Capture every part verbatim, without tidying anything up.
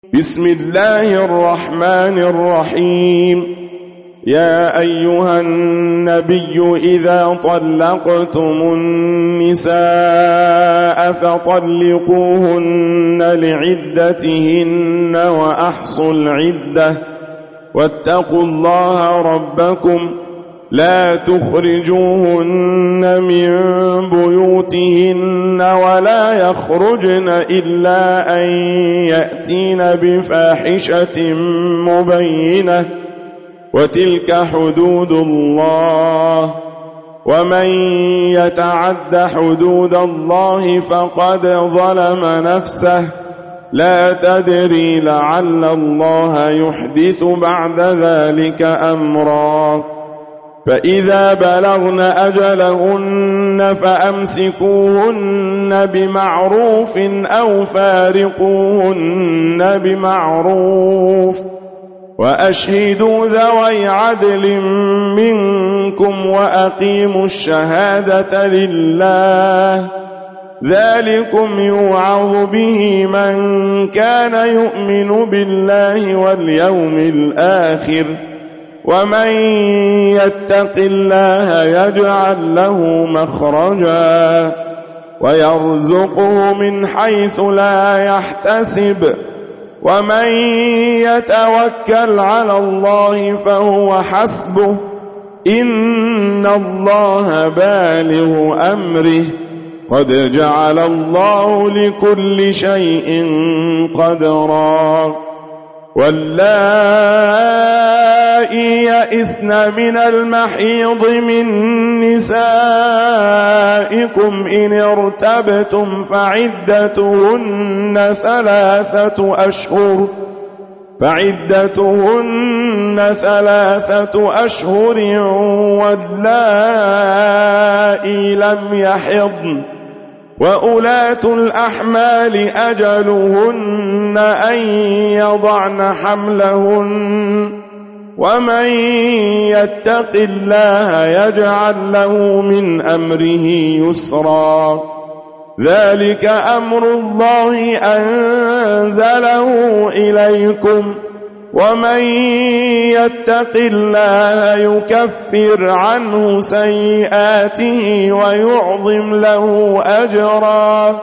بسم الله الرحمن الرحيم. يا أيها النبي إذا طلقتم النساء فطلقوهن لعدتهن وأحصوا العدة واتقوا الله ربكم لا تخرجوهن من بيوتهن ولا يخرجن إلا أن يأتين بفاحشة مبينة وتلك حدود الله ومن يتعد حدود الله فقد ظلم نفسه لا تدري لعل الله يحدث بعد ذلك أمرا. فإذا بلغن أجلهن فأمسكوهن بمعروف أو فارقوهن بمعروف وأشهدوا ذوي عدل منكم وأقيموا الشهادة لله ذلكم يوعظ به من كان يؤمن بالله واليوم الآخر ومن يتق الله يجعل له مخرجا ويرزقه من حيث لا يحتسب ومن يتوكل على الله فهو حسبه إن الله بالغ أمره قد جعل الله لكل شيء قدرا. واللائي يئسن من المحيض من نسائكم إن ارتبتم فعدتهن ثلاثة أشهر فعدتهن ثلاثة أشهر واللائي لم يحضن وأولاة الأحمال أجلهن أن يضعن حملهن ومن يتق الله يجعل له من أمره يسرا. ذلك أمر الله أنزله إليكم ومن يتق الله يكفر عنه سيئاته ويعظم له أجرا.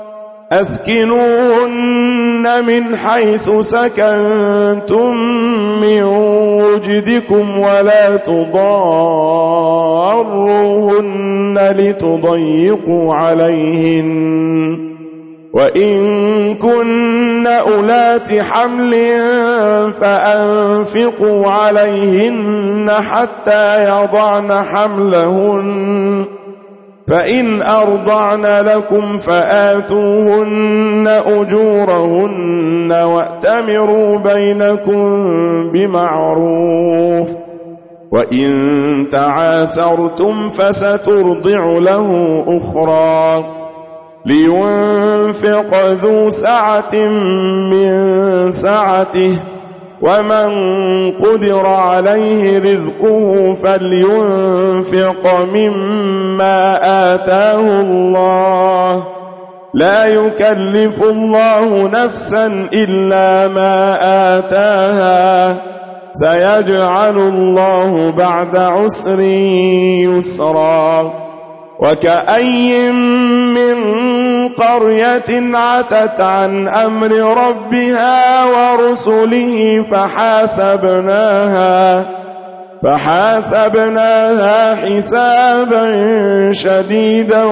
أسكنوهن من حيث سكنتم من وجدكم ولا تضاروهن لتضيقوا عليهن وإن كن أولات حمل فأنفقوا عليهن حتى يضعن حملهن فإن أرضعن لكم فآتوهن أجورهن وأتمروا بينكم بمعروف وإن تعاسرتم فسترضع له أخرى لينفق ذو سعة من سعته ومن قدر عليه رزقه فلينفق مما آتاه الله لا يكلف الله نفسا إلا ما آتاها سيجعل الله بعد عسر يسرا. وكأي من قرية عتت عن أمر ربها ورسله فحاسبناها فحاسبناها حسابا شديدا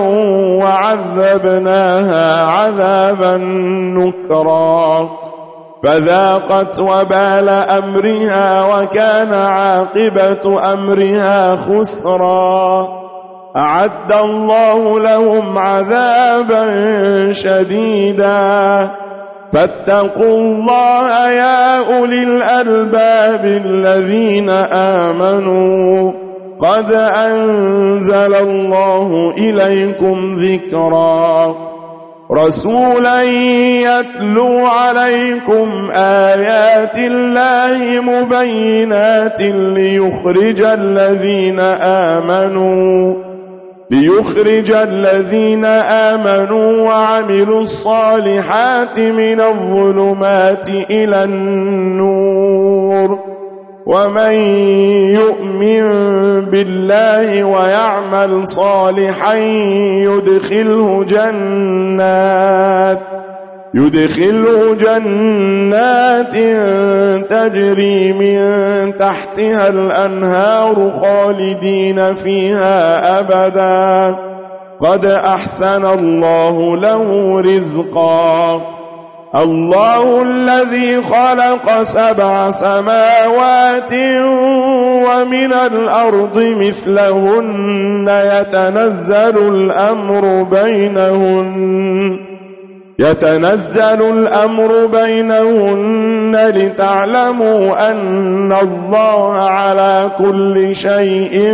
وعذبناها عذابا نكرا فذاقت وبال أمرها وكان عاقبة أمرها خسرا. أعد الله لهم عذابا شديدا فاتقوا الله يا أولي الألباب الذين آمنوا قد أنزل الله إليكم ذكرا. رسولا يتلو عليكم آيات الله مبينات ليخرج الذين آمنوا ليخرج الذين آمنوا وعملوا الصالحات من الظلمات إلى النور ومن يؤمن بالله ويعمل صالحا يدخله جنات يدخله جنات تجري من تحتها الأنهار خالدين فيها أبدا قد أحسن الله له رزقا الله الذي خلق سبع سماوات ومن الأرض مثلهن يتنزل الأمر بينهن يتنزل الأمر بينهن لتعلموا أن الله على كل شيء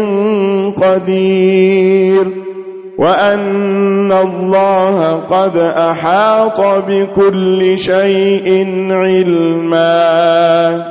قدير وأن الله قد أحاط بكل شيء علما